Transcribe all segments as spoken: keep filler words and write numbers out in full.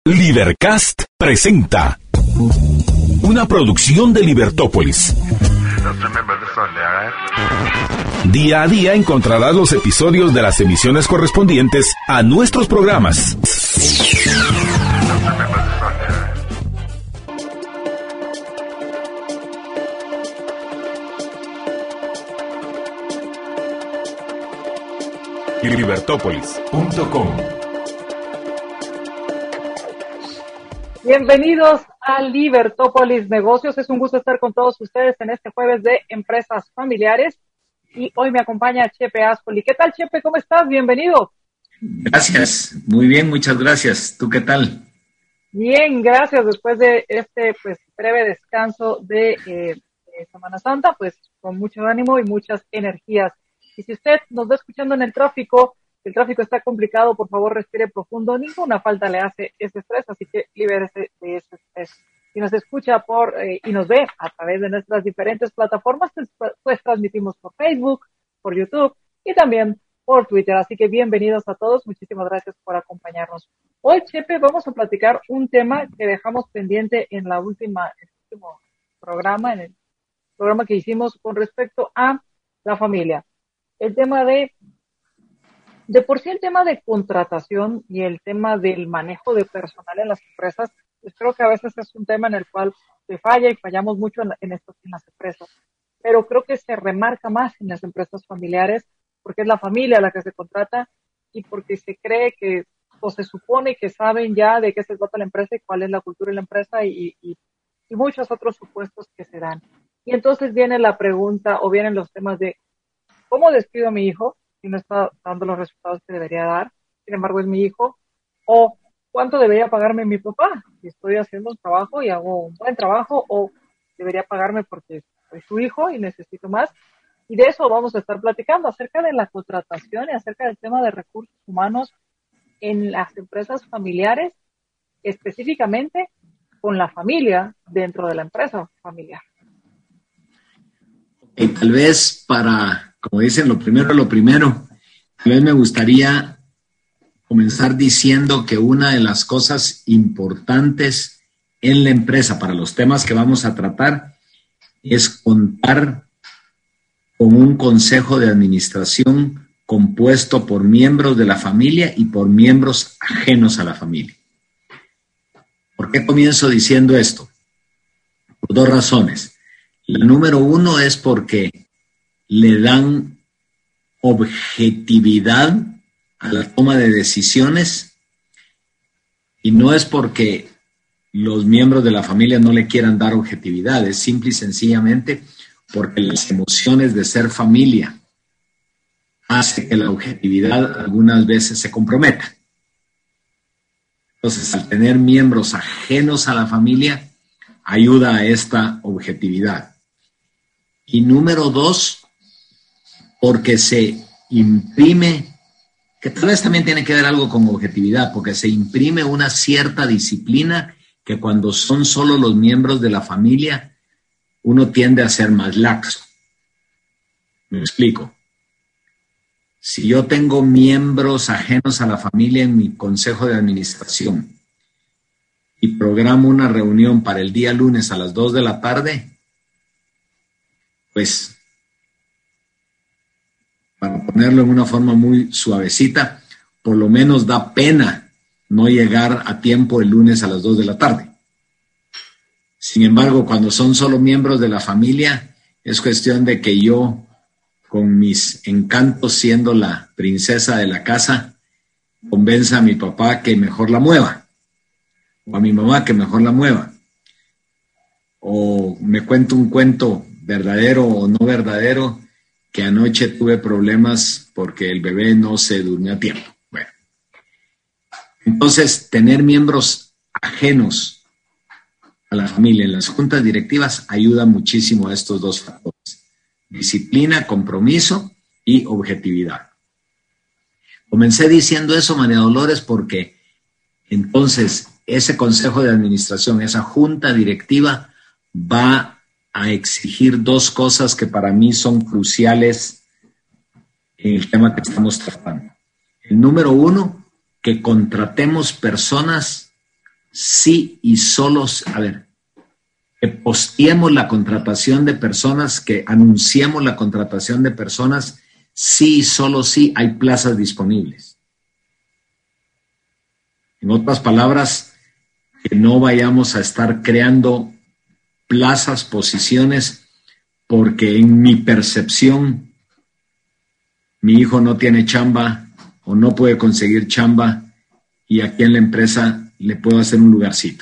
Libercast presenta una producción de Libertópolis. Día a día encontrarás los episodios de las emisiones correspondientes a nuestros programas. libertópolis punto com. Bienvenidos a Libertópolis Negocios. Es un gusto estar con todos ustedes en este jueves de Empresas Familiares. Y hoy me acompaña Chepe Ascoli. ¿Qué tal, Chepe? ¿Cómo estás? Bienvenido. Gracias. Muy bien, muchas gracias. ¿Tú qué tal? Bien, gracias. Después de este pues breve descanso de, eh, de Semana Santa, pues con mucho ánimo y muchas energías. Y si usted nos va escuchando en el tráfico, el tráfico está complicado, por favor respire profundo, ninguna falta le hace ese estrés, así que libérese de ese estrés. Si nos escucha por eh, y nos ve a través de nuestras diferentes plataformas, pues, pues transmitimos por Facebook, por YouTube y también por Twitter, así que bienvenidos a todos, muchísimas gracias por acompañarnos. Hoy, Chepe, vamos a platicar un tema que dejamos pendiente en la última, el último programa, en el programa que hicimos con respecto a la familia. El tema de De por sí el tema de contratación y el tema del manejo de personal en las empresas, pues creo que a veces es un tema en el cual se falla y fallamos mucho en, en, estos, en las empresas. Pero creo que se remarca más en las empresas familiares porque es la familia la que se contrata y porque se cree que, o se supone que saben ya de qué se trata la empresa y cuál es la cultura de la empresa y, y, y muchos otros supuestos que se dan. Y entonces viene la pregunta o vienen los temas de ¿cómo despido a mi hijo si no está dando los resultados que debería dar? Sin embargo, es mi hijo. O ¿cuánto debería pagarme mi papá si estoy haciendo un trabajo y hago un buen trabajo? O debería pagarme porque soy su hijo y necesito más. Y de eso vamos a estar platicando, acerca de la contratación y acerca del tema de recursos humanos en las empresas familiares, específicamente con la familia dentro de la empresa familiar. Y tal vez para, como dicen, lo primero lo primero, tal vez me gustaría comenzar diciendo que una de las cosas importantes en la empresa para los temas que vamos a tratar es contar con un consejo de administración compuesto por miembros de la familia y por miembros ajenos a la familia. ¿Por qué comienzo diciendo esto? Por dos razones. La número uno es porque le dan objetividad a la toma de decisiones y no es porque los miembros de la familia no le quieran dar objetividad, es simple y sencillamente porque las emociones de ser familia hace que la objetividad algunas veces se comprometa. Entonces, al tener miembros ajenos a la familia, ayuda a esta objetividad. Y número dos, porque se imprime, que tal vez también tiene que ver algo con objetividad, porque se imprime una cierta disciplina que cuando son solo los miembros de la familia, uno tiende a ser más laxo. Me explico. Si yo tengo miembros ajenos a la familia en mi consejo de administración y programo una reunión para el día lunes a las dos de la tarde, pues, para ponerlo en una forma muy suavecita, por lo menos da pena no llegar a tiempo el lunes a las dos de la tarde. Sin embargo, cuando son solo miembros de la familia, es cuestión de que yo, con mis encantos siendo la princesa de la casa, convenza a mi papá que mejor la mueva, o a mi mamá que mejor la mueva, o me cuento un cuento verdadero o no verdadero, que anoche tuve problemas porque el bebé no se durmió a tiempo. Bueno, entonces tener miembros ajenos a la familia en las juntas directivas ayuda muchísimo a estos dos factores: disciplina, compromiso y objetividad. Comencé diciendo eso, María Dolores, porque entonces ese consejo de administración, esa junta directiva va a exigir dos cosas que para mí son cruciales en el tema que estamos tratando. El número uno, que contratemos personas sí y solo, a ver, que posteemos la contratación de personas, que anunciemos la contratación de personas, sí y solo sí hay plazas disponibles. En otras palabras, que no vayamos a estar creando plazas, posiciones, porque en mi percepción mi hijo no tiene chamba o no puede conseguir chamba y aquí en la empresa le puedo hacer un lugarcito.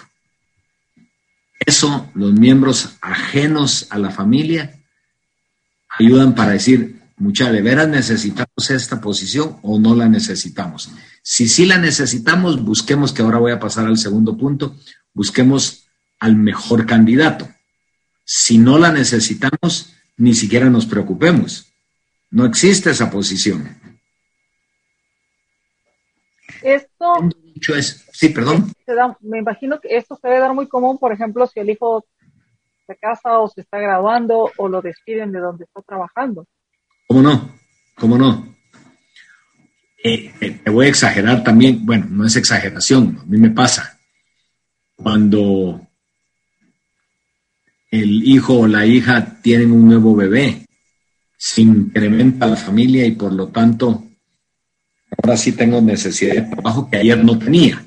Eso, los miembros ajenos a la familia ayudan para decir, mucha, ¿de veras necesitamos esta posición o no la necesitamos? Si sí la necesitamos, busquemos, que ahora voy a pasar al segundo punto, busquemos al mejor candidato. Si no la necesitamos, ni siquiera nos preocupemos. No existe esa posición. Esto Dicho es, sí, perdón. se da, me imagino que esto se debe dar muy común, por ejemplo, si el hijo se casa o se está graduando o lo despiden de donde está trabajando. ¿Cómo no? ¿Cómo no? Eh, eh, te voy a exagerar también. Bueno, no es exageración, a mí me pasa. Cuando el hijo o la hija tienen un nuevo bebé, se incrementa la familia y por lo tanto ahora sí tengo necesidad de trabajo que ayer no tenía.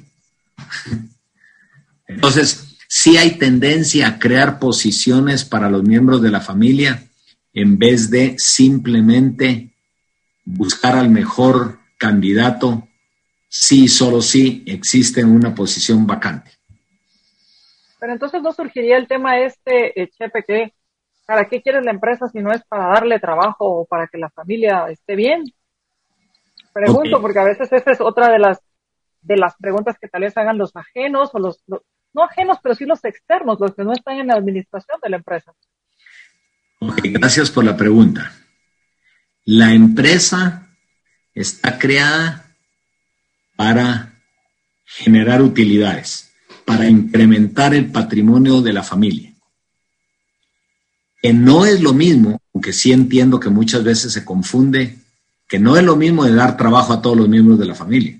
Entonces, sí hay tendencia a crear posiciones para los miembros de la familia en vez de simplemente buscar al mejor candidato, sí, solo sí existe una posición vacante. Pero entonces no surgiría el tema este, eh, Chepe, que ¿para qué quieres la empresa si no es para darle trabajo o para que la familia esté bien? Pregunto, okay, porque a veces esa es otra de las de las preguntas que tal vez hagan los ajenos o los, los no ajenos, pero sí los externos, los que no están en la administración de la empresa. Ok, gracias por la pregunta. La empresa está creada para generar utilidades, para incrementar el patrimonio de la familia. Que no es lo mismo, aunque sí entiendo que muchas veces se confunde, que no es lo mismo de dar trabajo a todos los miembros de la familia.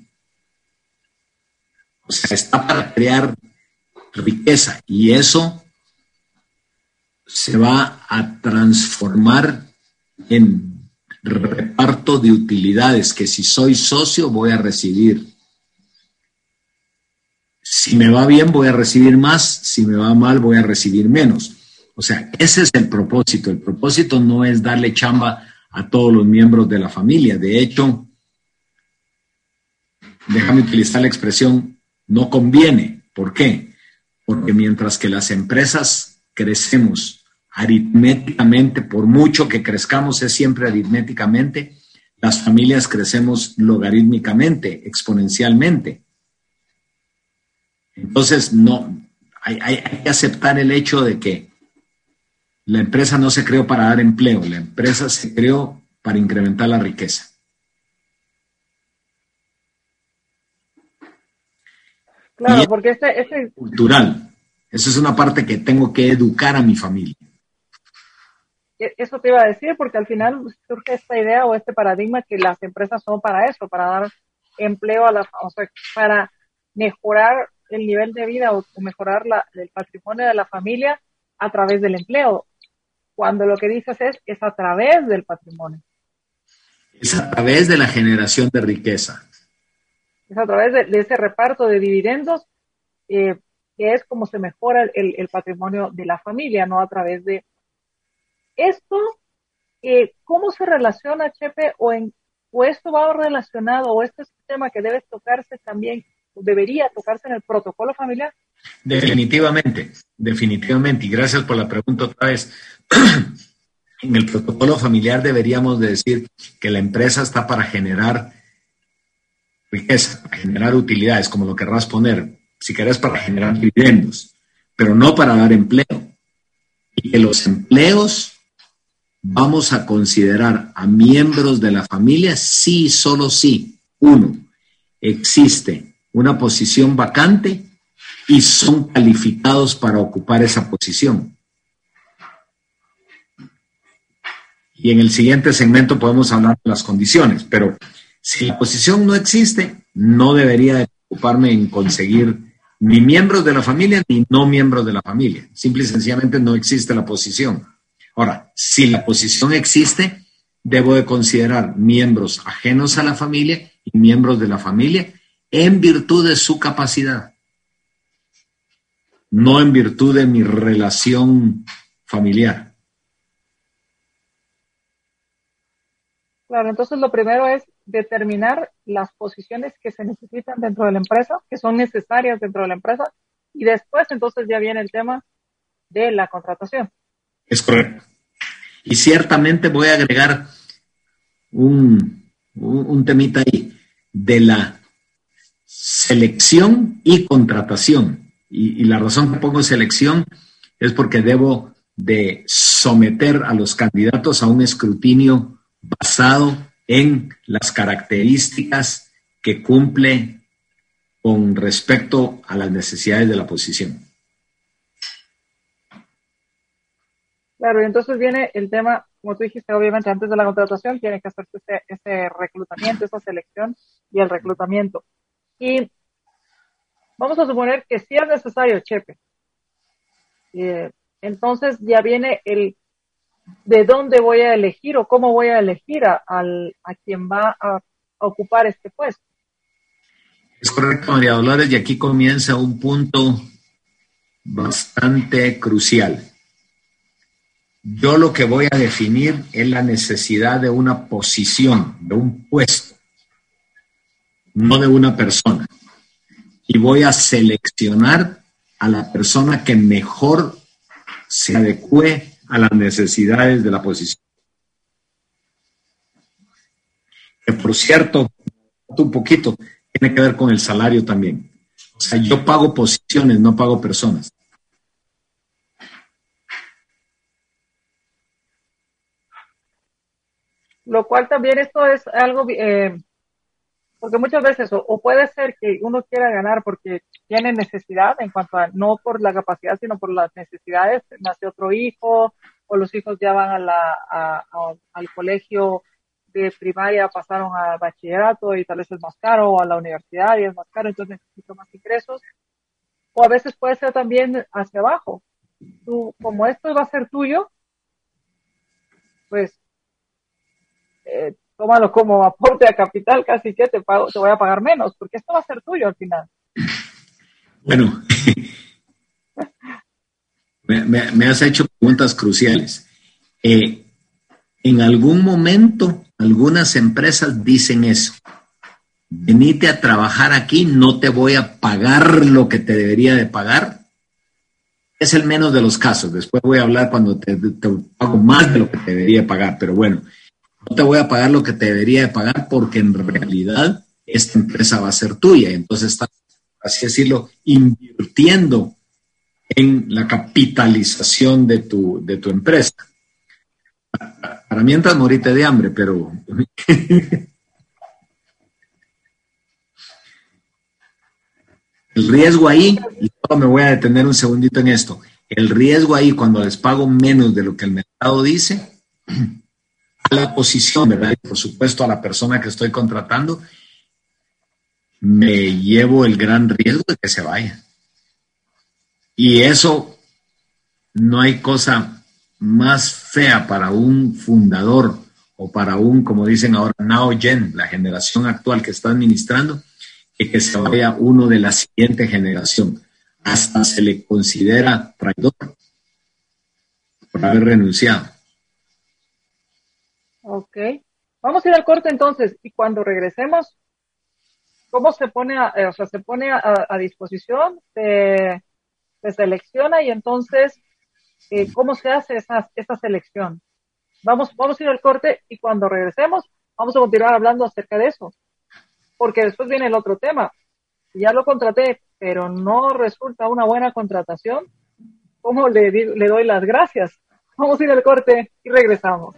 O sea, está para crear riqueza y eso se va a transformar en reparto de utilidades que si soy socio voy a recibir. Si me va bien voy a recibir más, si me va mal voy a recibir menos. O sea, ese es el propósito. El propósito no es darle chamba a todos los miembros de la familia. De hecho, déjame utilizar la expresión, no conviene. ¿Por qué? Porque mientras que las empresas crecemos aritméticamente, por mucho que crezcamos es siempre aritméticamente, las familias crecemos logarítmicamente, exponencialmente. Entonces, no, hay, hay, hay que aceptar el hecho de que la empresa no se creó para dar empleo, la empresa se creó para incrementar la riqueza. Claro, y porque este, este... cultural. Esa es una parte que tengo que educar a mi familia. Eso te iba a decir, porque al final surge esta idea o este paradigma que las empresas son para eso, para dar empleo a la, o sea, para mejorar el nivel de vida o mejorar la, el patrimonio de la familia a través del empleo, cuando lo que dices es, es a través del patrimonio. Es a través de la generación de riqueza. Es a través de, de ese reparto de dividendos, eh, que es como se mejora el, el patrimonio de la familia, no a través de esto. Eh, ¿Cómo se relaciona, Chepe, o, en, o esto va relacionado, o este es un tema que debe tocarse también, debería tocarse en el protocolo familiar? Definitivamente, definitivamente, y gracias por la pregunta otra vez. En el protocolo familiar deberíamos de decir que la empresa está para generar riqueza, para generar utilidades, como lo querrás poner, si querés para generar dividendos, pero no para dar empleo. Y que los empleos vamos a considerar a miembros de la familia sí, solo sí. Uno, existe una posición vacante y son calificados para ocupar esa posición. Y en el siguiente segmento podemos hablar de las condiciones, pero si la posición no existe, no debería de preocuparme en conseguir ni miembros de la familia ni no miembros de la familia. Simple y sencillamente no existe la posición. Ahora, si la posición existe, debo de considerar miembros ajenos a la familia y miembros de la familia en virtud de su capacidad, no en virtud de mi relación familiar. Claro, entonces lo primero es determinar las posiciones que se necesitan dentro de la empresa, que son necesarias dentro de la empresa, y después entonces ya viene el tema de la contratación. Es correcto. Y ciertamente voy a agregar un, un, un temita ahí de la selección y contratación. Y, y la razón que pongo selección es porque debo de someter a los candidatos a un escrutinio basado en las características que cumple con respecto a las necesidades de la posición. Claro, y entonces viene el tema, como tú dijiste, obviamente antes de la contratación tiene que hacerse ese, ese reclutamiento, esa selección y el reclutamiento. Y vamos a suponer que sí es necesario, Chepe. Eh, entonces ya viene el de dónde voy a elegir o cómo voy a elegir a, al, a quien va a, a ocupar este puesto. Es correcto, María Dolores, y aquí comienza un punto bastante crucial. Yo lo que voy a definir es la necesidad de una posición, de un puesto, no de una persona. Y voy a seleccionar a la persona que mejor se adecue a las necesidades de la posición. Que por cierto, un poquito, tiene que ver con el salario también. O sea, yo pago posiciones, no pago personas. Lo cual también esto es algo, eh, porque muchas veces, o, o puede ser que uno quiera ganar porque tiene necesidad en cuanto a, no por la capacidad, sino por las necesidades, nace otro hijo, o los hijos ya van a la, a, a, al colegio de primaria, pasaron al bachillerato y tal vez es más caro, o a la universidad y es más caro, entonces necesito más ingresos. O a veces puede ser también hacia abajo. Tú, como esto va a ser tuyo, pues, eh, tómalo como aporte a capital, casi que te pago, te voy a pagar menos, porque esto va a ser tuyo al final. Bueno, me, me, me has hecho preguntas cruciales. Eh, en algún momento, algunas empresas dicen eso. Venite a trabajar aquí, no te voy a pagar lo que te debería de pagar. Es el menos de los casos. Después voy a hablar cuando te, te pago más de lo que te debería pagar, pero bueno. No te voy a pagar lo que te debería de pagar porque en realidad esta empresa va a ser tuya. Entonces estás, así decirlo, invirtiendo en la capitalización de tu, de tu empresa. Para mí entras morite de hambre, pero... El riesgo ahí, y solo me voy a detener un segundito en esto, el riesgo ahí cuando les pago menos de lo que el mercado dice... a la posición, ¿verdad? Y por supuesto a la persona que estoy contratando, me llevo el gran riesgo de que se vaya. Y eso no hay cosa más fea para un fundador o para un, como dicen ahora, now gen, la generación actual que está administrando, que, que se vaya uno de la siguiente generación. Hasta se le considera traidor por haber renunciado. Ok. Vamos a ir al corte entonces y cuando regresemos, ¿cómo se pone a, eh, o sea, se pone a, a disposición, se, se selecciona y entonces, eh, ¿cómo se hace esa, esa selección? Vamos, vamos a ir al corte y cuando regresemos, vamos a continuar hablando acerca de eso. Porque después viene el otro tema. Si ya lo contraté, pero no resulta una buena contratación, ¿cómo le, le doy las gracias? Vamos a ir al corte y regresamos.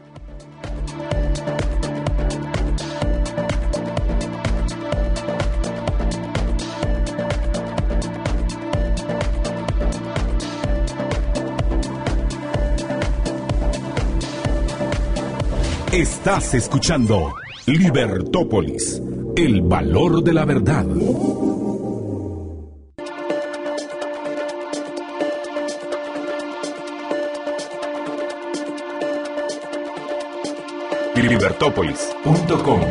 Estás escuchando Libertópolis, el valor de la verdad. libertópolis punto com.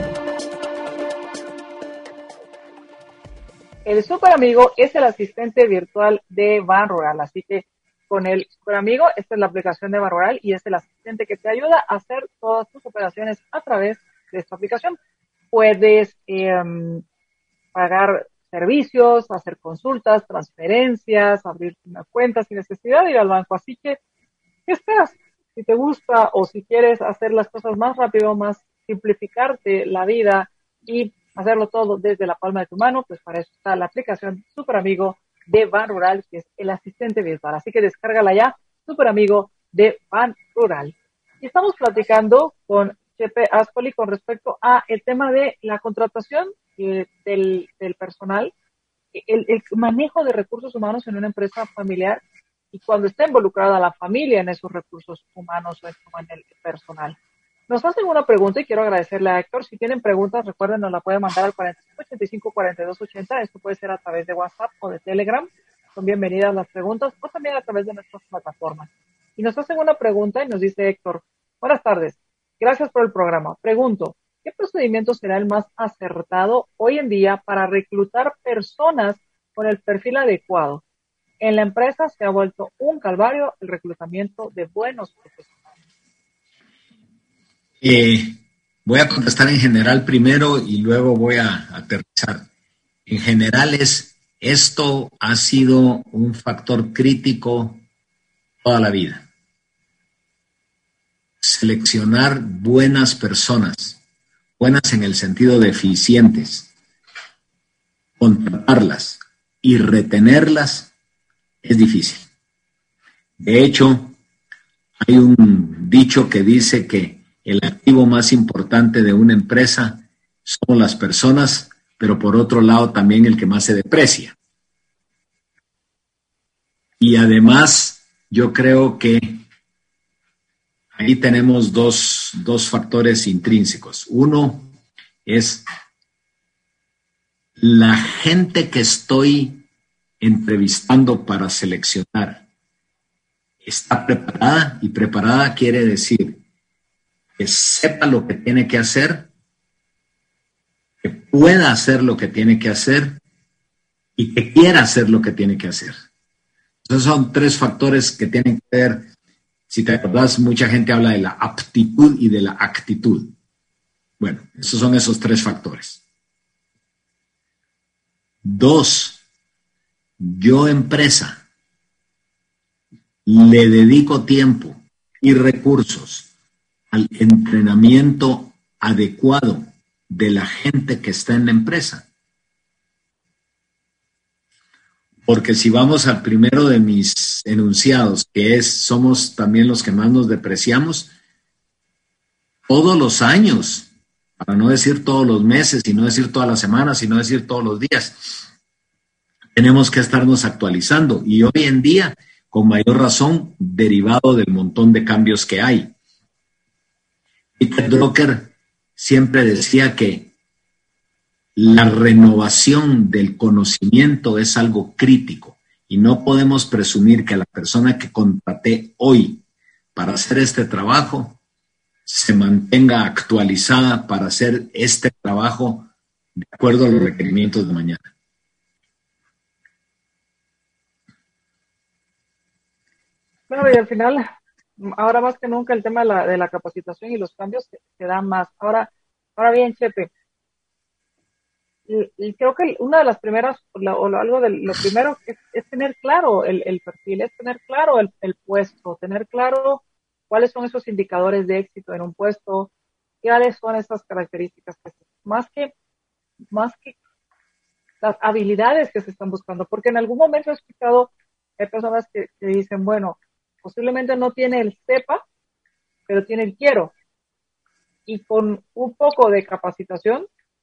El super amigo es el asistente virtual de Ban Rural, así que con el super amigo, esta es la aplicación de Ban Rural y es el asistente que te ayuda a hacer todas tus operaciones a través de esta aplicación. Puedes eh, pagar servicios, hacer consultas, transferencias, abrir una cuenta sin necesidad de ir al banco. Así que, ¿qué esperas? Si te gusta o si quieres hacer las cosas más rápido, más simplificarte la vida y hacerlo todo desde la palma de tu mano, pues para eso está la aplicación Super Amigo de Ban Rural, que es el asistente virtual. Así que descárgala ya, Super Amigo de Ban Rural. Y estamos platicando con Chepe Ascoli con respecto a el tema de la contratación eh, del, del personal, el, el manejo de recursos humanos en una empresa familiar y cuando está involucrada la familia en esos recursos humanos o en el personal. Nos hacen una pregunta y quiero agradecerle a Héctor. Si tienen preguntas, recuerden, nos la pueden mandar al cuarenta y cinco ochenta y cinco cuarenta y dos ochenta. Esto puede ser a través de WhatsApp o de Telegram. Son bienvenidas las preguntas o también a través de nuestras plataformas. Y nos hacen una pregunta y nos dice Héctor, buenas tardes, gracias por el programa. Pregunto, ¿qué procedimiento será el más acertado hoy en día para reclutar personas con el perfil adecuado? En la empresa se ha vuelto un calvario el reclutamiento de buenos profesionales. Eh, voy a contestar en general primero y luego voy a aterrizar. En general es, esto ha sido un factor crítico toda la vida. Seleccionar buenas personas, buenas en el sentido de eficientes, contratarlas y retenerlas es difícil. De hecho, hay un dicho que dice que el activo más importante de una empresa son las personas, pero por otro lado también el que más se deprecia. Y además, yo creo que ahí tenemos dos, dos factores intrínsecos. Uno es la gente que estoy entrevistando para seleccionar. Está preparada, y preparada quiere decir que sepa lo que tiene que hacer, que pueda hacer lo que tiene que hacer y que quiera hacer lo que tiene que hacer. Esos son tres factores que tienen que ver. Si te acordás, mucha gente habla de la aptitud y de la actitud. Bueno, esos son esos tres factores. Dos, yo empresa le dedico tiempo y recursos al entrenamiento adecuado de la gente que está en la empresa. Porque si vamos al primero de mis enunciados, que es somos también los que más nos depreciamos, todos los años, para no decir todos los meses, y no decir todas las semanas, y no decir todos los días, tenemos que estarnos actualizando. Y hoy en día, con mayor razón, derivado del montón de cambios que hay. Peter Drucker siempre decía que la renovación del conocimiento es algo crítico y no podemos presumir que la persona que contraté hoy para hacer este trabajo se mantenga actualizada para hacer este trabajo de acuerdo a los requerimientos de mañana. Claro, y al final, ahora más que nunca el tema de la, de la capacitación y los cambios se, se dan más. Ahora, ahora bien, Chepe, y, y creo que una de las primeras, o, la, o algo de lo primero es, es tener claro el, el perfil, es tener claro el, el puesto, tener claro cuáles son esos indicadores de éxito en un puesto, cuáles son esas características, que, más que, más que las habilidades que se están buscando, porque en algún momento he escuchado, hay personas que, que dicen, bueno, posiblemente no tiene el sepa, pero tiene el quiero. Y con un poco de capacitación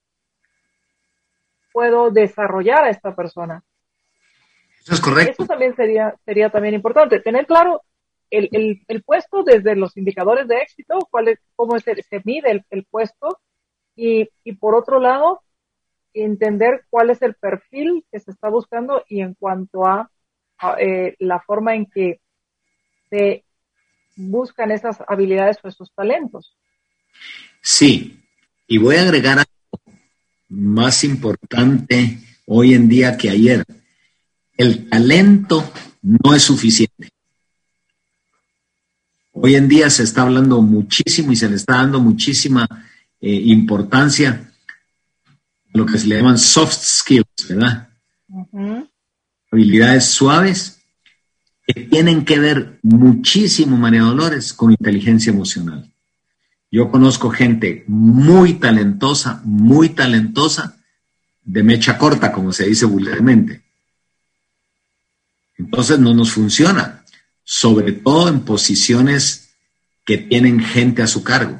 puedo desarrollar a esta persona. Eso es correcto. Eso también sería, sería también importante. Tener claro el, el, el puesto desde los indicadores de éxito, cuál es, cómo se, se mide el, el puesto, y, y por otro lado, entender cuál es el perfil que se está buscando y en cuanto a, a eh, la forma en que se buscan esas habilidades o esos talentos. Sí, y voy a agregar algo más importante hoy en día que ayer. El talento no es suficiente. Hoy en día se está hablando muchísimo y se le está dando muchísima eh, importancia a lo que se le llaman soft skills, ¿verdad? Uh-huh. Habilidades suaves que tienen que ver muchísimo, María Dolores, con inteligencia emocional. Yo conozco gente muy talentosa, muy talentosa, de mecha corta, como se dice vulgarmente. Entonces no nos funciona, sobre todo en posiciones que tienen gente a su cargo.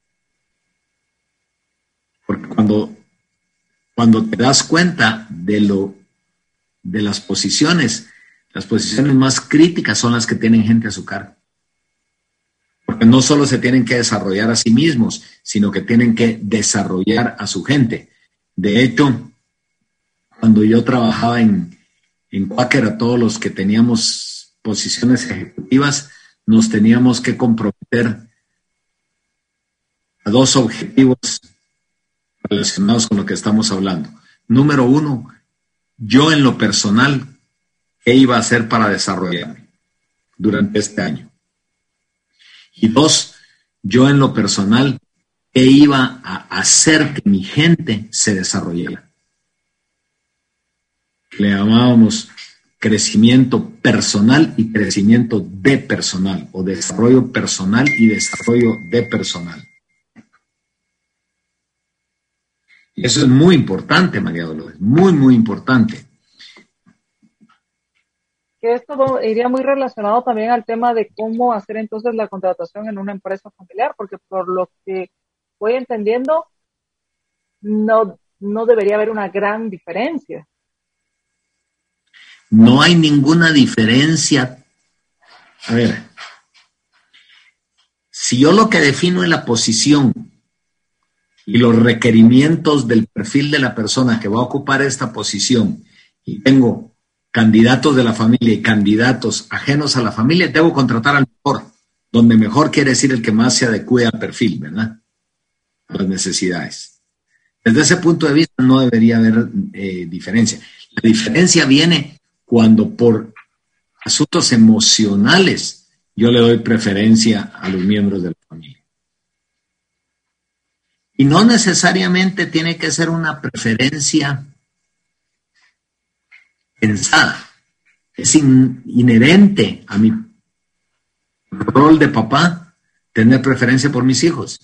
Porque cuando, cuando te das cuenta de, lo, de las posiciones, las posiciones más críticas son las que tienen gente a su cargo. Porque no solo se tienen que desarrollar a sí mismos, sino que tienen que desarrollar a su gente. De hecho, cuando yo trabajaba en En Quaker, a todos los que teníamos posiciones ejecutivas, nos teníamos que comprometer a dos objetivos relacionados con lo que estamos hablando. Número uno, yo en lo personal, ¿qué iba a hacer para desarrollarme durante este año? Y dos, yo en lo personal, ¿qué iba a hacer que mi gente se desarrollara? Le llamábamos crecimiento personal y crecimiento de personal, o desarrollo personal y desarrollo de personal. Y eso es muy importante, María Dolores, muy, muy importante. Que esto iría muy relacionado también al tema de cómo hacer entonces la contratación en una empresa familiar, porque por lo que voy entendiendo, no, no debería haber una gran diferencia. No hay ninguna diferencia. A ver, si yo lo que defino es la posición y los requerimientos del perfil de la persona que va a ocupar esta posición, y tengo candidatos de la familia y candidatos ajenos a la familia, debo contratar al mejor, donde mejor quiere decir el que más se adecue al perfil, ¿verdad? A las necesidades. Desde ese punto de vista no debería haber eh, diferencia. La diferencia viene cuando por asuntos emocionales yo le doy preferencia a los miembros de la familia. Y no necesariamente tiene que ser una preferencia pensada. Es in, inherente a mi rol de papá tener preferencia por mis hijos.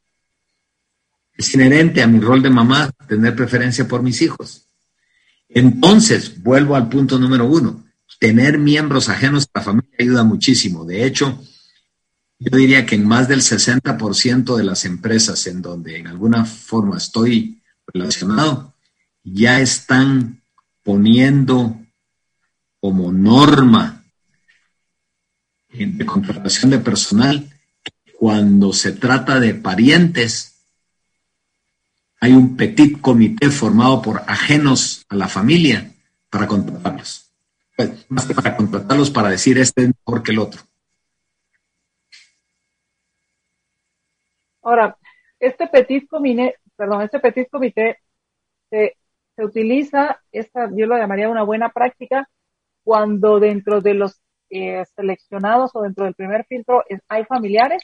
Es inherente a mi rol de mamá tener preferencia por mis hijos. Entonces, vuelvo al punto número uno. Tener miembros ajenos a la familia ayuda muchísimo. De hecho, yo diría que en más del sesenta por ciento de las empresas en donde en alguna forma estoy relacionado, ya están poniendo como norma de contratación de personal que cuando se trata de parientes, hay un petit comité formado por ajenos a la familia para contratarlos. Pues, más que para contratarlos, para decir este es mejor que el otro. Ahora, este petit comité, perdón, este petit comité se, se utiliza, esta, yo lo llamaría una buena práctica, cuando dentro de los eh, seleccionados o dentro del primer filtro es, hay familiares.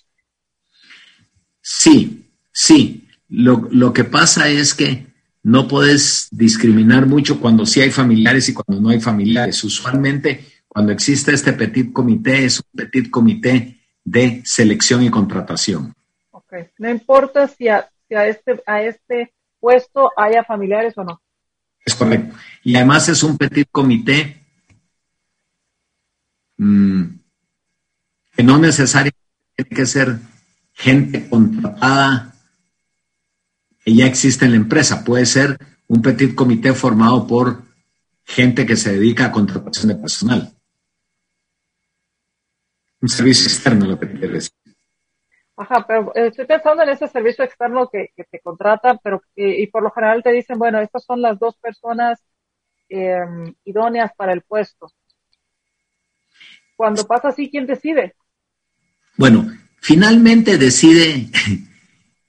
Sí, sí. Lo, lo que pasa es que no puedes discriminar mucho cuando sí hay familiares y cuando no hay familiares. Usualmente, cuando existe este petit comité, es un petit comité de selección y contratación. Ok. No importa si a, si a, este, a este puesto haya familiares o no. Es correcto. Y además es un petit comité mmm, que no necesariamente tiene que ser gente contratada que ya existe en la empresa. Puede ser un petit comité formado por gente que se dedica a contratación de personal. Un servicio externo, lo que quiero decir. Ajá, pero eh, estoy pensando en ese servicio externo que, que te contrata, pero eh, y por lo general te dicen, bueno, estas son las dos personas eh, idóneas para el puesto. Cuando pasa así, ¿quién decide? Bueno, finalmente decide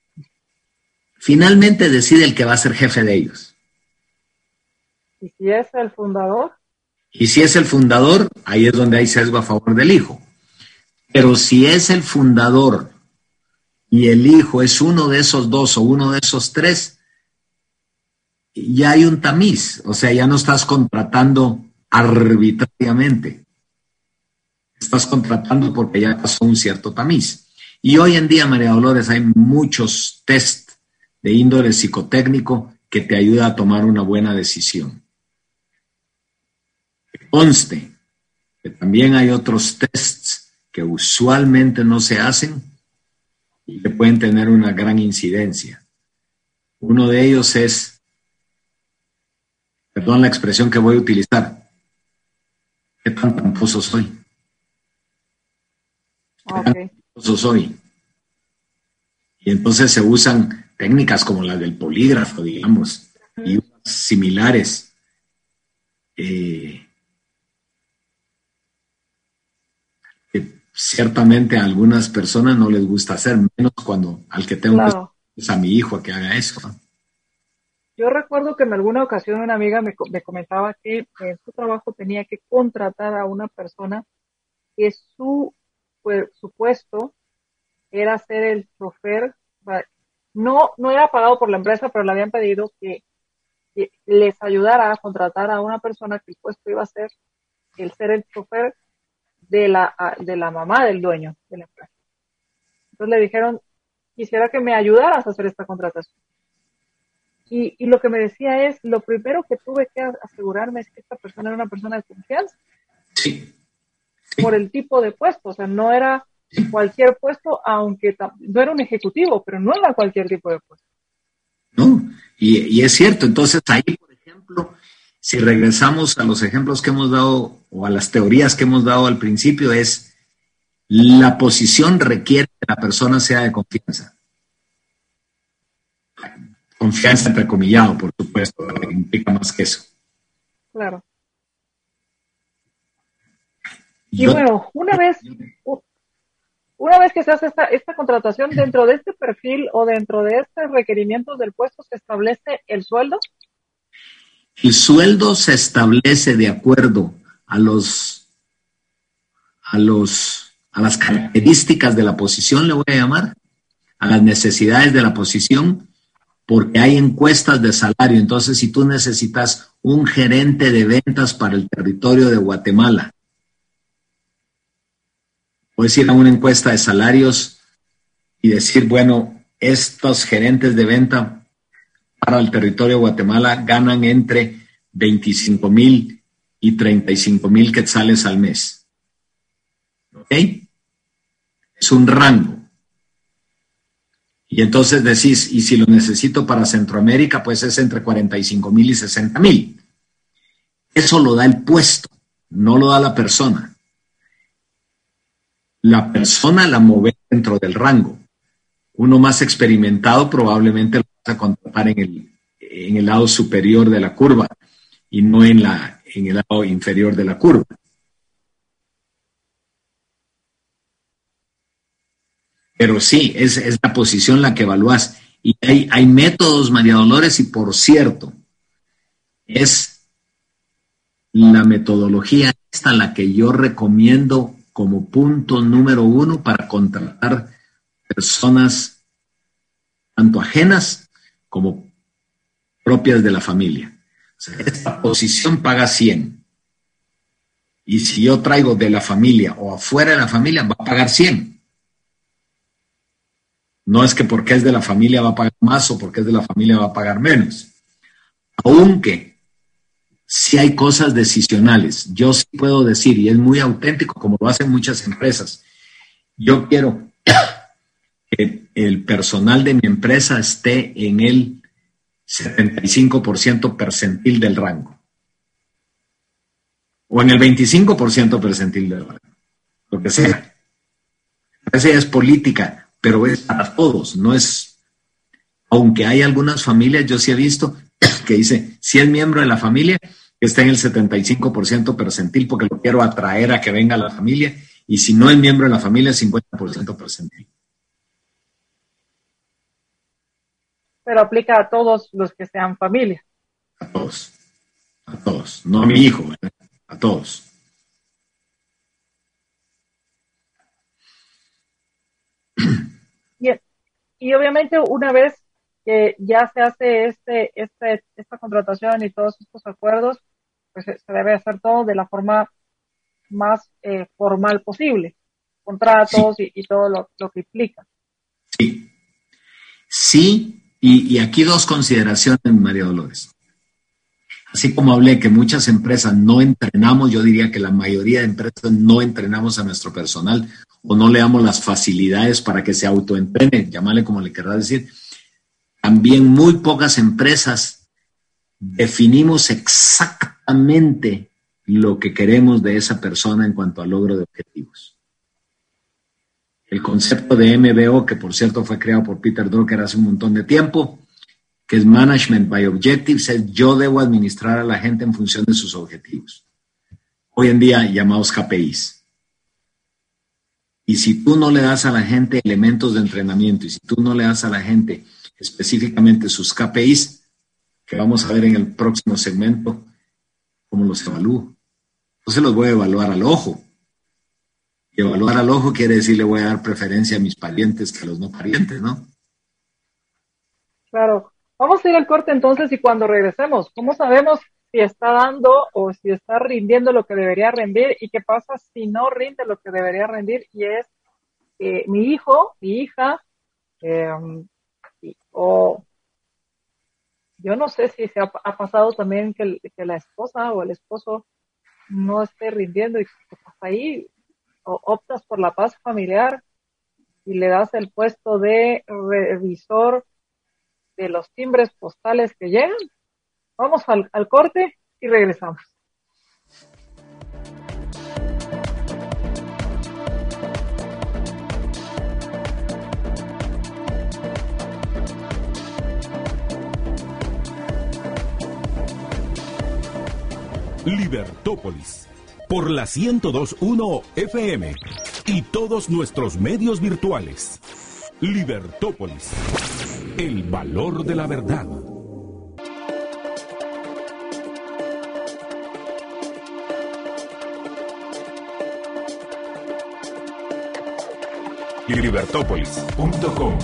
finalmente decide el que va a ser jefe de ellos. ¿Y si es el fundador? Y si es el fundador, ahí es donde hay sesgo a favor del hijo. Pero si es el fundador y el hijo es uno de esos dos o uno de esos tres, ya hay un tamiz. O sea, ya no estás contratando arbitrariamente. Estás contratando porque ya pasó un cierto tamiz. Y hoy en día, María Dolores, hay muchos test de índole psicotécnico que te ayuda a tomar una buena decisión. Que conste que también hay otros tests que usualmente no se hacen y que pueden tener una gran incidencia. Uno de ellos es, perdón la expresión que voy a utilizar, ¿qué tan tramposo soy? ¿Qué tan tramposo soy? Y entonces se usan técnicas como las del polígrafo, digamos, y similares. Eh, que ciertamente a algunas personas no les gusta hacer, menos cuando al que tengo Claro. que es a mi hijo a que haga eso. Yo recuerdo que en alguna ocasión una amiga me, me comentaba que en su trabajo tenía que contratar a una persona que su, pues, su puesto era ser el chofer. No, no era pagado por la empresa, pero le habían pedido que, que les ayudara a contratar a una persona que el puesto iba a ser el ser el chofer de la, de la mamá del dueño de la empresa. Entonces le dijeron, quisiera que me ayudaras a hacer esta contratación. Y, y lo que me decía es, lo primero que tuve que asegurarme es que esta persona era una persona de confianza. Sí. Sí. Por el tipo de puesto, o sea, no era cualquier puesto, aunque no era un ejecutivo, pero no era cualquier tipo de puesto. No, y, y es cierto. Entonces ahí, por ejemplo, si regresamos a los ejemplos que hemos dado o a las teorías que hemos dado al principio, es la posición requiere que la persona sea de confianza. Confianza entrecomillado, por supuesto, que implica más que eso. Claro. Y yo, bueno, una vez, una vez que se hace esta, esta contratación, dentro de este perfil o dentro de estos requerimientos del puesto, ¿se establece el sueldo? El sueldo se establece de acuerdo a los, a los, a las características de la posición, le voy a llamar, a las necesidades de la posición, porque hay encuestas de salario. Entonces, si tú necesitas un gerente de ventas para el territorio de Guatemala, puedes ir a una encuesta de salarios y decir, bueno, estos gerentes de venta para el territorio de Guatemala ganan entre veinticinco mil y treinta y cinco mil quetzales al mes. ¿Ok? Es un rango. Y entonces decís, y si lo necesito para Centroamérica, pues es entre cuarenta y cinco mil y sesenta mil. Eso lo da el puesto, no lo da la persona. La persona la mueve dentro del rango. Uno más experimentado probablemente lo vas a contratar en el, en el lado superior de la curva y no en, la, en el lado inferior de la curva. Pero sí, es, es la posición la que evalúas. Y hay, hay métodos, María Dolores, y por cierto, es la metodología esta la que yo recomiendo como punto número uno para contratar personas tanto ajenas como propias de la familia. O sea, esta posición paga cien. Y si yo traigo de la familia o afuera de la familia, va a pagar cien. No es que porque es de la familia va a pagar más o porque es de la familia va a pagar menos. Aunque sí hay cosas decisionales. Yo sí puedo decir, y es muy auténtico, como lo hacen muchas empresas, yo quiero que el personal de mi empresa esté en el setenta y cinco por ciento percentil del rango. O en el veinticinco por ciento percentil del rango. Lo que sea. Esa es política. Pero es para todos, no es, aunque hay algunas familias, yo sí he visto que dice, si es miembro de la familia, que está en el setenta y cinco por ciento percentil porque lo quiero atraer a que venga a la familia, y si no es miembro de la familia, cincuenta por ciento percentil. pero aplica a todos los que sean familia. A todos, a todos, no a mi hijo, ¿verdad? A todos. Y, y obviamente una vez que ya se hace este, este, esta contratación y todos estos acuerdos, pues se debe hacer todo de la forma más eh, formal posible, contratos sí. y, y todo lo, lo que implica. Sí, sí, y, y aquí dos consideraciones, María Dolores. Así como hablé que muchas empresas no entrenamos, yo diría que la mayoría de empresas no entrenamos a nuestro personal o no le damos las facilidades para que se autoentrene, llámale como le querrá decir. También muy pocas empresas definimos exactamente lo que queremos de esa persona en cuanto al logro de objetivos. El concepto de M B O, que por cierto fue creado por Peter Drucker hace un montón de tiempo, que es Management by Objectives, es yo debo administrar a la gente en función de sus objetivos. Hoy en día llamados K P Is. Y si tú no le das a la gente elementos de entrenamiento y si tú no le das a la gente específicamente sus K P Is, que vamos a ver en el próximo segmento, cómo los evalúo. Entonces los voy a evaluar al ojo. Y evaluar al ojo quiere decir le voy a dar preferencia a mis parientes que a los no parientes, ¿no? Claro. Vamos a ir al corte entonces y cuando regresemos, ¿cómo sabemos si está dando o si está rindiendo lo que debería rendir y qué pasa si no rinde lo que debería rendir? Y es eh, mi hijo, mi hija, eh, o yo no sé si se ha, ha pasado también que, el, que la esposa o el esposo no esté rindiendo y que pasa ahí, o optas por la paz familiar y le das el puesto de revisor de los timbres postales que llegan. Vamos al, al corte y regresamos. Libertópolis, por la ciento dos punto uno F M y todos nuestros medios virtuales. Libertópolis, el valor de la verdad. libertópolis punto com.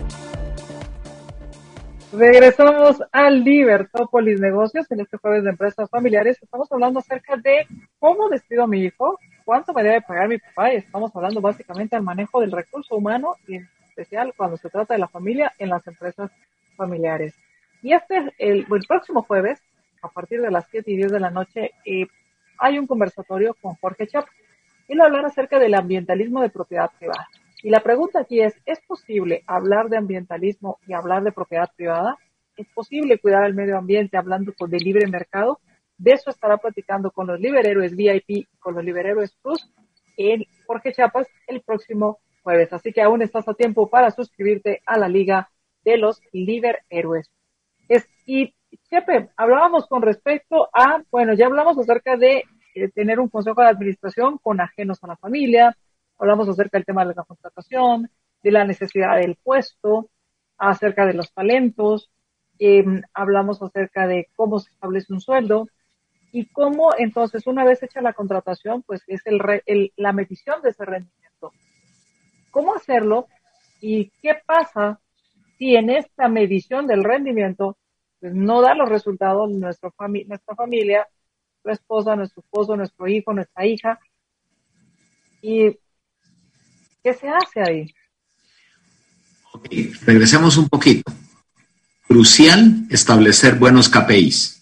Regresamos a Libertópolis Negocios en este jueves de empresas familiares. Estamos hablando acerca de cómo despido a mi hijo, cuánto me debe pagar mi papá, y estamos hablando básicamente del manejo del recurso humano y en especial cuando se trata de la familia en las empresas familiares. Y este, el, el próximo jueves, a partir de las siete y diez de la noche, eh, hay un conversatorio con Jorge Chapa. Él va a hablar acerca del ambientalismo de propiedad privada. Y la pregunta aquí es, ¿es posible hablar de ambientalismo y hablar de propiedad privada? ¿Es posible cuidar el medio ambiente hablando de libre mercado? De eso estará platicando con los Liberhéroes V I P y con los Liberhéroes Plus en Jorge Chiapas el próximo jueves. Así que aún estás a tiempo para suscribirte a la Liga de los Liberhéroes. Es, y, Chepe, hablábamos con respecto a, bueno, ya hablamos acerca de eh, tener un consejo de administración con ajenos a la familia. Hablamos acerca del tema de la contratación, de la necesidad del puesto, acerca de los talentos, eh, hablamos acerca de cómo se establece un sueldo y cómo entonces una vez hecha la contratación, pues es el, re, el la medición de ese rendimiento. ¿Cómo hacerlo y qué pasa si en esta medición del rendimiento pues no da los resultados nuestro fami nuestra familia, nuestra esposa, nuestro esposo, nuestro hijo, nuestra hija? Y ¿qué se hace ahí? Ok, regresemos un poquito. Crucial establecer buenos K P Is.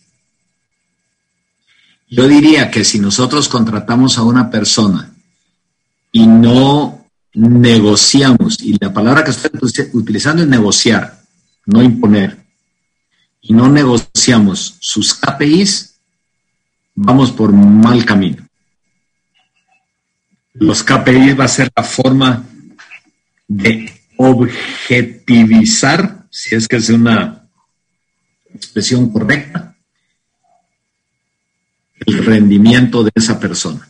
Yo diría que si nosotros contratamos a una persona y no negociamos, y la palabra que estoy utilizando es negociar, no imponer, y no negociamos sus K P Is, vamos por mal camino. Los K P Is va a ser la forma de objetivizar, si es que es una expresión correcta, el rendimiento de esa persona.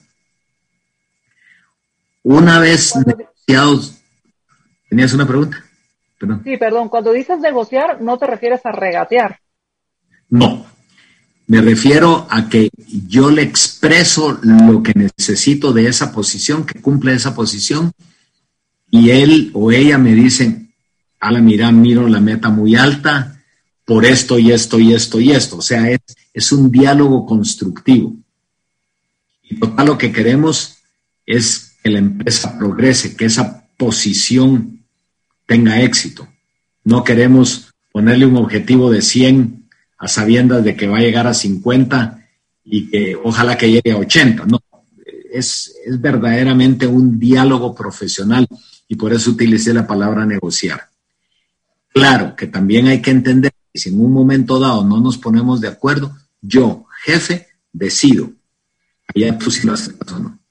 Una vez negociados, ¿tenías una pregunta? Perdón. Sí, perdón, cuando dices negociar, no te refieres a regatear. No, me refiero a que yo le expreso lo que necesito de esa posición, que cumple esa posición, y él o ella me dicen, a la mira, miro la meta muy alta por esto y esto y esto y esto. O sea, es, es un diálogo constructivo. Y total, lo que queremos es que la empresa progrese, que esa posición tenga éxito. No queremos ponerle un objetivo de cien a sabiendas de que va a llegar a cincuenta y que ojalá que llegue a ochenta. No, es, es verdaderamente un diálogo profesional y por eso utilicé la palabra negociar. Claro que también hay que entender que si en un momento dado no nos ponemos de acuerdo, yo, jefe, decido. Allá tú sí lo aceptas o no.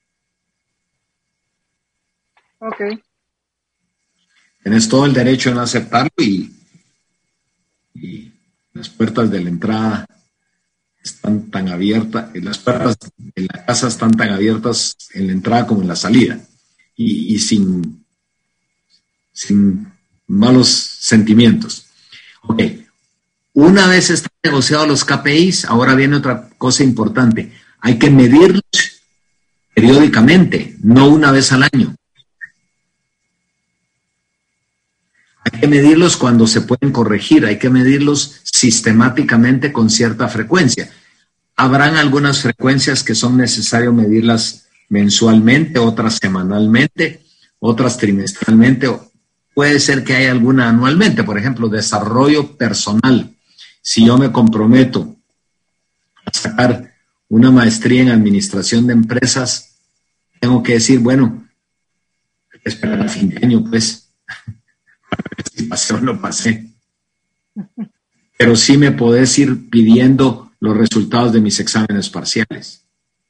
Ok. Tienes todo el derecho a no aceptarlo y, y las puertas de la entrada están tan abiertas, las puertas de la casa están tan abiertas en la entrada como en la salida y, y sin, sin malos sentimientos. Ok, una vez están negociados los K P Is, ahora viene otra cosa importante. Hay que medirlos periódicamente, no una vez al año. Hay que medirlos cuando se pueden corregir, hay que medirlos sistemáticamente con cierta frecuencia. Habrán algunas frecuencias que son necesario medirlas mensualmente, otras semanalmente, otras trimestralmente, puede ser que haya alguna anualmente. Por ejemplo, desarrollo personal. Si yo me comprometo a sacar una maestría en administración de empresas, tengo que decir, bueno, esperar a fin de año, pues, si pasé o no pasé. Pero sí me podés ir pidiendo los resultados de mis exámenes parciales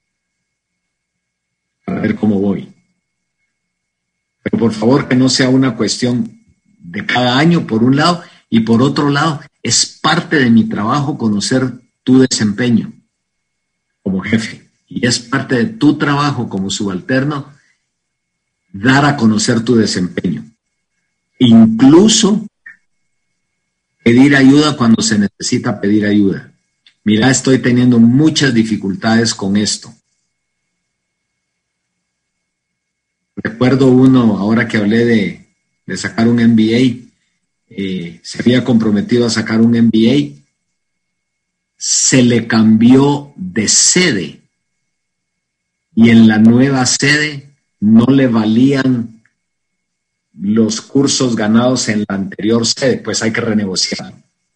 para ver cómo voy. Pero por favor que no sea una cuestión de cada año, por un lado, y por otro lado, es parte de mi trabajo conocer tu desempeño como jefe, y es parte de tu trabajo como subalterno dar a conocer tu desempeño. Incluso pedir ayuda cuando se necesita pedir ayuda. Mira, estoy teniendo muchas dificultades con esto. Recuerdo uno, ahora que hablé de, de sacar un M B A, eh, se había comprometido a sacar un M B A, se le cambió de sede y en la nueva sede no le valían los cursos ganados en la anterior sede, pues hay que renegociar,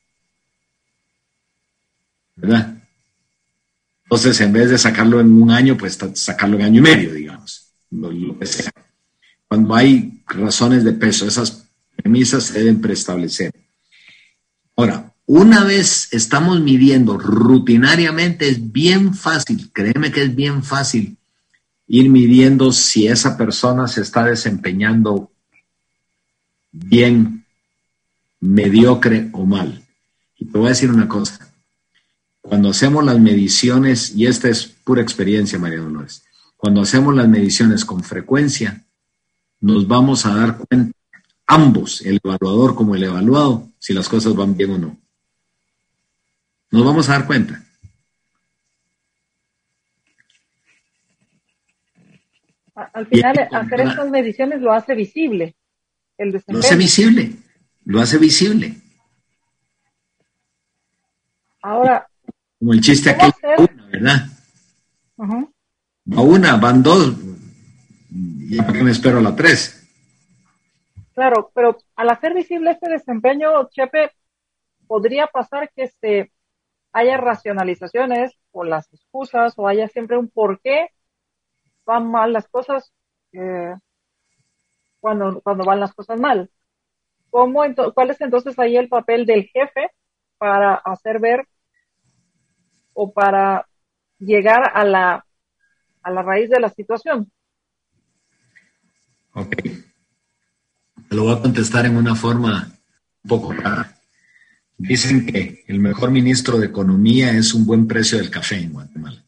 ¿verdad? Entonces, en vez de sacarlo en un año, pues sacarlo en año y medio, digamos, lo, lo que sea. Cuando hay razones de peso, esas premisas se deben preestablecer. Ahora, una vez estamos midiendo rutinariamente, es bien fácil, créeme que es bien fácil ir midiendo si esa persona se está desempeñando bien, mediocre o mal. Y te voy a decir una cosa. Cuando hacemos las mediciones, y esta es pura experiencia, María Dolores, cuando hacemos las mediciones con frecuencia, nos vamos a dar cuenta, ambos, el evaluador como el evaluado, si las cosas van bien o no. Nos vamos a dar cuenta. Al final, hacer estas mediciones lo hace visible. El desempeño. Lo hace visible, lo hace visible. Ahora, como el chiste aquel, una, ¿verdad? Uh-huh. Va una, van dos, ¿y para qué me espero a la tres? Claro, pero al hacer visible este desempeño, Chepe, podría pasar que se haya racionalizaciones o las excusas o haya siempre un por qué van mal las cosas eh, cuando, cuando van las cosas mal. ¿Cómo ento- ¿Cuál es entonces ahí el papel del jefe para hacer ver o para llegar a la, a la raíz de la situación? Ok. Te lo voy a contestar en una forma un poco rara. Dicen que el mejor ministro de Economía es un buen precio del café en Guatemala.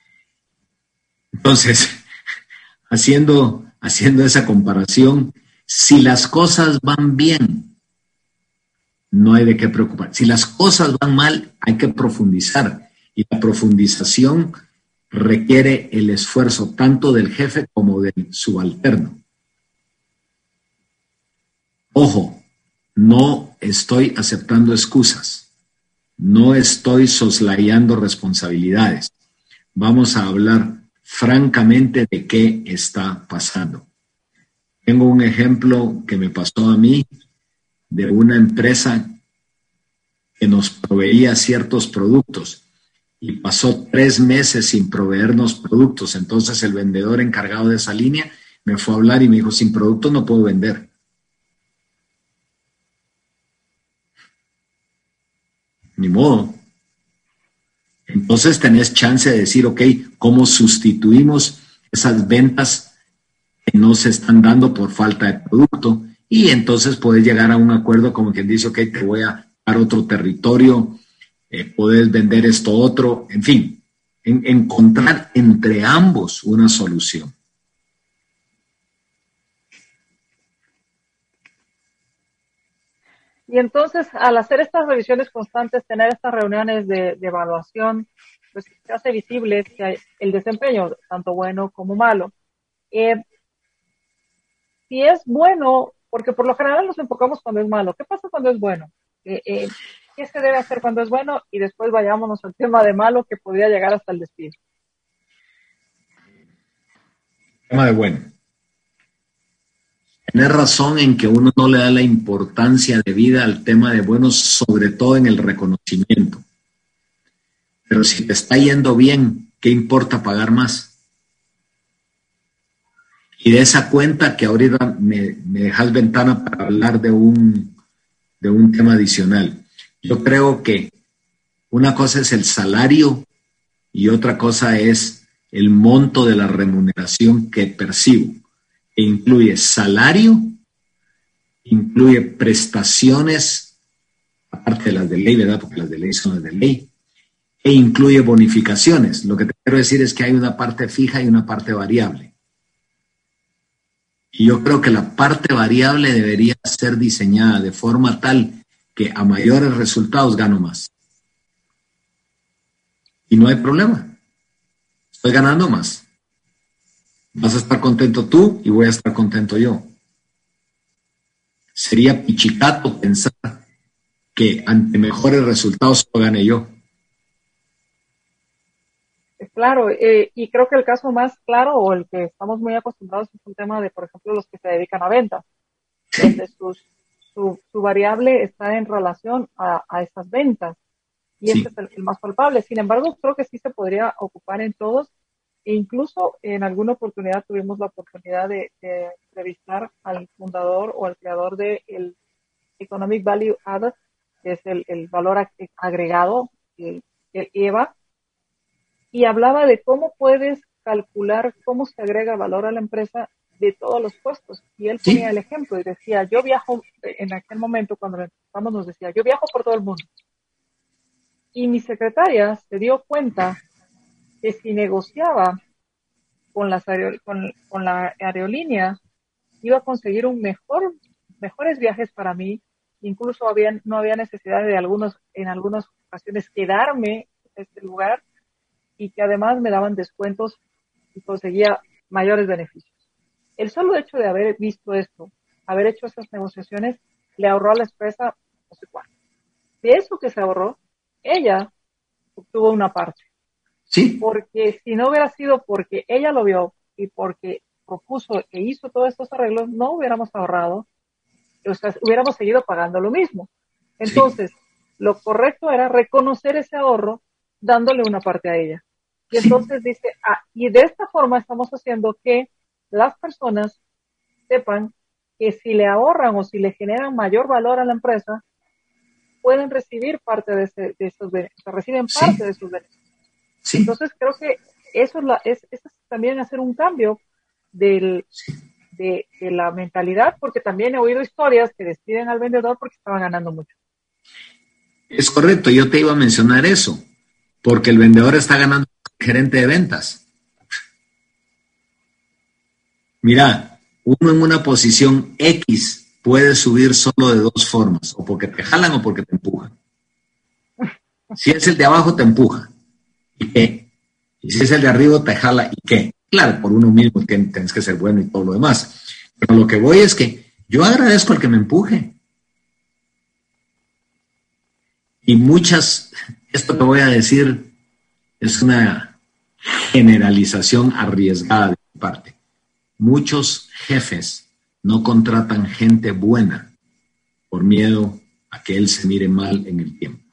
Entonces, haciendo, haciendo esa comparación, Si las cosas van bien, no hay de qué preocupar. Si las cosas van mal, hay que profundizar. Y la profundización requiere el esfuerzo tanto del jefe como del subalterno. Ojo, no estoy aceptando excusas. No estoy soslayando responsabilidades. Vamos a hablar francamente de qué está pasando. Tengo un ejemplo que me pasó a mí de una empresa que nos proveía ciertos productos y pasó tres meses sin proveernos productos. Entonces el vendedor encargado de esa línea me fue a hablar y me dijo, sin productos no puedo vender. Ni modo. Entonces tenés chance de decir, ok, ¿cómo sustituimos esas ventas que no se están dando por falta de producto? Y entonces puedes llegar a un acuerdo como quien dice, ok, te voy a dar otro territorio, eh, puedes vender esto otro, en fin, en, encontrar entre ambos una solución. Y entonces, al hacer estas revisiones constantes, tener estas reuniones de, de evaluación, pues se hace visible que hay el desempeño, tanto bueno como malo. Eh, si es bueno, porque por lo general nos enfocamos cuando es malo. ¿Qué pasa cuando es bueno? Eh, eh, ¿Qué se debe hacer cuando es bueno? Y después vayámonos al tema de malo que podría llegar hasta el despido. Tema de bueno. Tienes razón en que uno no le da la importancia de vida al tema de buenos, sobre todo en el reconocimiento. Pero si te está yendo bien, ¿qué importa pagar más? Y de esa cuenta que ahorita me, me dejas ventana para hablar de un, de un tema adicional. Yo creo que una cosa es el salario y otra cosa es el monto de la remuneración que percibo. E incluye salario, incluye prestaciones, aparte de las de ley, ¿verdad? Porque las de ley son las de ley, e incluye bonificaciones. Lo que te quiero decir es que hay una parte fija y una parte variable. Y yo creo que la parte variable debería ser diseñada de forma tal que a mayores resultados gano más. Y no hay problema. Estoy ganando más. Vas a estar contento tú y voy a estar contento yo. Sería pichicato pensar que ante mejores resultados lo gane yo. Claro, eh, y creo que el caso más claro o el que estamos muy acostumbrados es el tema de, por ejemplo, los que se dedican a ventas, donde sus, su, su variable está en relación a, a esas ventas y sí. Este es el, el más palpable. Sin embargo, creo que sí se podría ocupar en todos. E incluso en alguna oportunidad tuvimos la oportunidad de, de entrevistar al fundador o al creador de el Economic Value Added, que es el, el valor agregado, el, el E V A, y hablaba de cómo puedes calcular cómo se agrega valor a la empresa de todos los puestos. Y él ponía ¿Sí? el ejemplo y decía, yo viajo, en aquel momento cuando empezamos nos decía, yo viajo por todo el mundo. Y mi secretaria se dio cuenta que si negociaba con, las aerol- con, con la aerolínea, iba a conseguir un mejor, mejores viajes para mí. Incluso había, no había necesidad de algunos, en algunas ocasiones quedarme en este lugar y que además me daban descuentos y conseguía mayores beneficios. El solo hecho de haber visto esto, haber hecho estas negociaciones, le ahorró a la empresa no sé cuánto. De eso que se ahorró, ella obtuvo una parte. Sí. Porque si no hubiera sido porque ella lo vio y porque propuso e hizo todos estos arreglos, no hubiéramos ahorrado, o sea, hubiéramos seguido pagando lo mismo. Entonces, sí. Lo correcto era reconocer ese ahorro dándole una parte a ella. Y entonces sí. dice, ah, y de esta forma estamos haciendo que las personas sepan que si le ahorran o si le generan mayor valor a la empresa, pueden recibir parte de, ese, de esos beneficios, o sea, reciben parte sí. de sus beneficios. Sí. Entonces creo que eso es, la, es, es también hacer un cambio del, sí. de, de la mentalidad, porque también he oído historias que despiden al vendedor porque estaban ganando mucho. Es correcto, yo te iba a mencionar eso, porque el vendedor está ganando al gerente de ventas. Mira, uno en una posición X puede subir solo de dos formas, o porque te jalan o porque te empujan. Si es el de abajo, te empuja. ¿Y qué? Y si es el de arriba, te jala. ¿Y qué? Claro, por uno mismo tienes que ser bueno y todo lo demás. Pero lo que voy es que yo agradezco al que me empuje. Y muchas, esto que voy a decir es una generalización arriesgada de mi parte. Muchos jefes no contratan gente buena por miedo a que él se mire mal en el tiempo.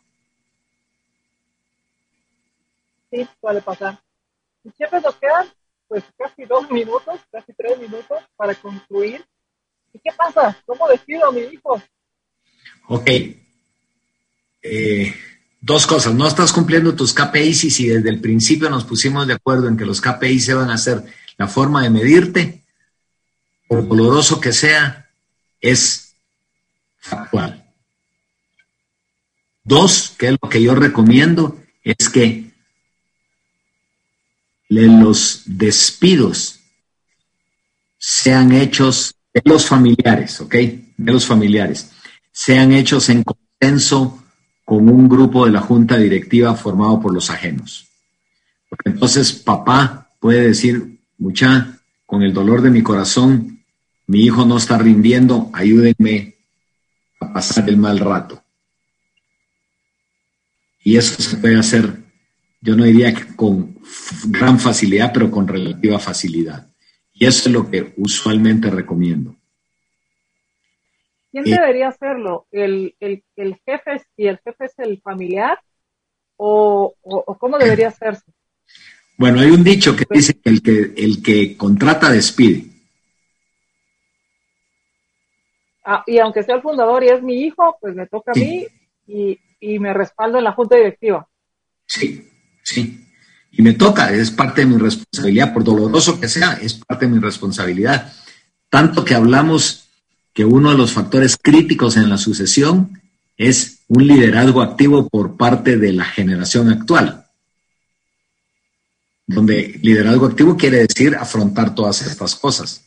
Sí, suele pasar. Y siempre nos quedan pues casi dos minutos, casi tres minutos para concluir. ¿Y qué pasa? ¿Cómo despido a mi hijo? Ok. Eh, dos cosas. No estás cumpliendo tus K P Is y si desde el principio nos pusimos de acuerdo en que los K P Is se van a hacer la forma de medirte, por doloroso que sea, es factual. Dos, que es lo que yo recomiendo, es que los despidos sean hechos de los familiares, ¿ok? De los familiares. Sean hechos en consenso con un grupo de la junta directiva formado por los ajenos. Porque entonces papá puede decir, mucha, con el dolor de mi corazón, mi hijo no está rindiendo, ayúdenme a pasar el mal rato. Y eso se puede hacer, yo no diría que con gran facilidad, pero con relativa facilidad. Y eso es lo que usualmente recomiendo. ¿Quién Eh, debería hacerlo? ¿El, el, el jefe, si el jefe es el familiar? ¿O, o, o cómo debería hacerse? Bueno, hay un dicho que dice que el que, el que contrata despide. Ah, y aunque sea el fundador y es mi hijo, pues me toca Sí. a mí y, y me respaldo en la junta directiva. Sí, sí. Y me toca, es parte de mi responsabilidad, por doloroso que sea, es parte de mi responsabilidad. Tanto que hablamos que uno de los factores críticos en la sucesión es un liderazgo activo por parte de la generación actual. Donde liderazgo activo quiere decir afrontar todas estas cosas.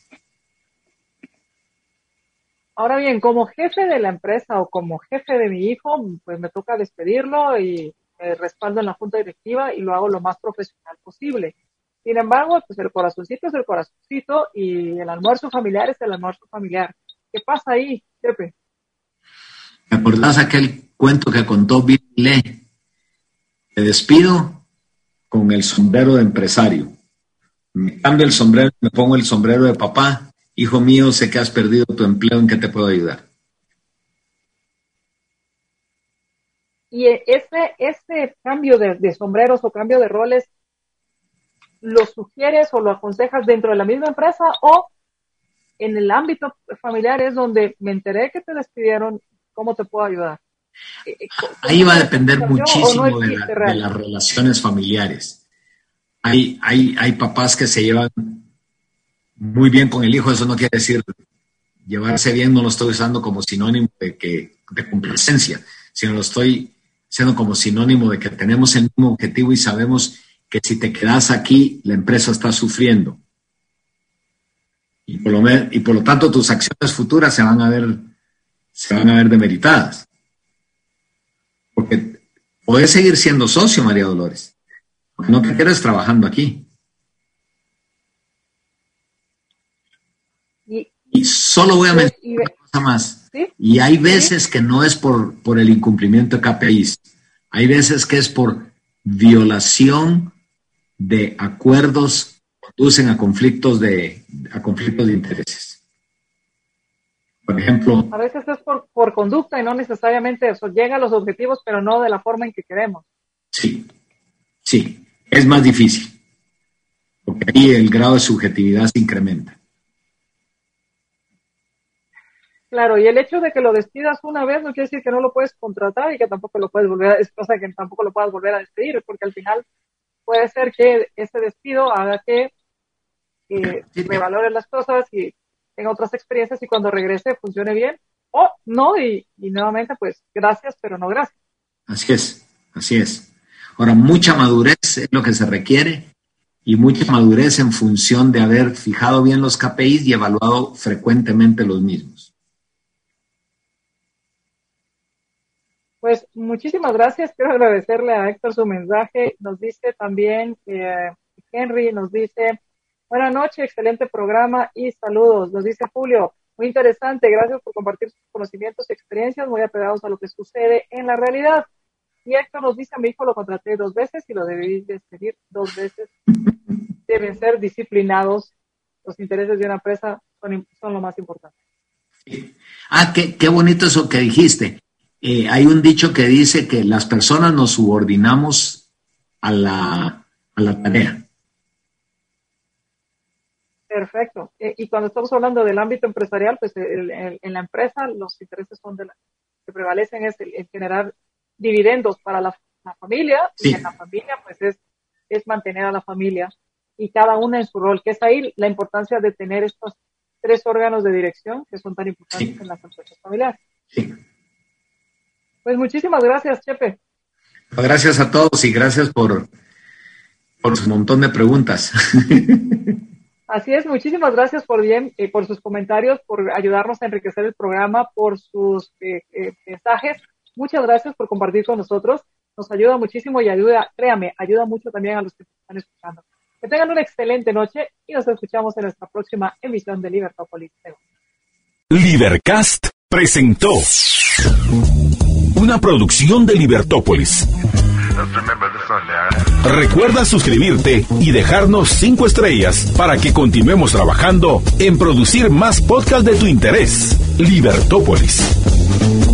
Ahora bien, como jefe de la empresa o como jefe de mi hijo, pues me toca despedirlo y me respaldo en la junta directiva y lo hago lo más profesional posible. Sin embargo, pues el corazoncito es el corazoncito y el almuerzo familiar es el almuerzo familiar. ¿Qué pasa ahí, Pepe? ¿Te acordás aquel cuento que contó Bill Lee? Te despido con el sombrero de empresario. Me cambio el sombrero, me pongo el sombrero de papá. Hijo mío, sé que has perdido tu empleo, ¿en qué te puedo ayudar? Y ese, ese cambio de, de sombreros o cambio de roles, ¿lo sugieres o lo aconsejas dentro de la misma empresa o en el ámbito familiar es donde me enteré que te despidieron? ¿Cómo te puedo ayudar? Ahí va a depender muchísimo no de, la, de las relaciones familiares. Hay, hay, hay papás que se llevan muy bien con el hijo, eso no quiere decir llevarse bien, no lo estoy usando como sinónimo de, que, de complacencia, sino lo estoy siendo como sinónimo de que tenemos el mismo objetivo y sabemos que si te quedas aquí, la empresa está sufriendo. Y por lo, y por lo tanto tus acciones futuras se van a ver, se van a ver demeritadas. Porque puedes seguir siendo socio, María Dolores, porque no te quedes trabajando aquí. Y, y solo voy a mencionar una cosa más. ¿sí? Y hay veces que no es por, por el incumplimiento de K P Is. Hay veces que es por violación de acuerdos que conducen a conflictos de, a conflictos de intereses. Por ejemplo... A veces es por, por conducta y no necesariamente eso. Llega a los objetivos, pero no de la forma en que queremos. Sí, sí. Es más difícil. Porque ahí el grado de subjetividad se incrementa. Claro, y el hecho de que lo despidas una vez no quiere decir que no lo puedes contratar y que tampoco lo puedes volver a, o sea, que tampoco lo puedas volver a despedir, porque al final puede ser que ese despido haga que eh, revalore las cosas y tenga otras experiencias y cuando regrese funcione bien, o no, y, y nuevamente pues gracias, pero no gracias. Así es, así es. Ahora, mucha madurez es lo que se requiere y mucha madurez en función de haber fijado bien los K P Is y evaluado frecuentemente los mismos. Pues muchísimas gracias. Quiero agradecerle a Héctor su mensaje. Nos dice también eh, Henry, nos dice, buenas noches, excelente programa y saludos. Nos dice Julio, muy interesante, gracias por compartir sus conocimientos y experiencias muy apegados a lo que sucede en la realidad. Y Héctor nos dice, a mi hijo lo contraté dos veces y lo debí despedir dos veces. Deben ser disciplinados. Los intereses de una empresa son, son lo más importante. Sí. Ah, qué, qué bonito eso que dijiste. Eh, hay un dicho que dice que las personas nos subordinamos a la, a la tarea. Perfecto. Eh, y cuando estamos hablando del ámbito empresarial, pues el, el, en la empresa los intereses son de la, que prevalecen es el, el generar dividendos para la, la familia, sí. Y en la familia pues es, es mantener a la familia y cada una en su rol, que es ahí la importancia de tener estos tres órganos de dirección que son tan importantes sí. En las empresas familiares. Sí. Pues muchísimas gracias, Chepe. Gracias a todos y gracias por, por su montón de preguntas. Así es, muchísimas gracias por bien, eh, por sus comentarios, por ayudarnos a enriquecer el programa, por sus eh, eh, mensajes. Muchas gracias por compartir con nosotros. Nos ayuda muchísimo y ayuda, créame, ayuda mucho también a los que están escuchando. Que tengan una excelente noche y nos escuchamos en nuestra próxima emisión de Libertópolis. Libercast presentó una producción de Libertópolis. Recuerda suscribirte y dejarnos cinco estrellas para que continuemos trabajando en producir más podcasts de tu interés. Libertópolis.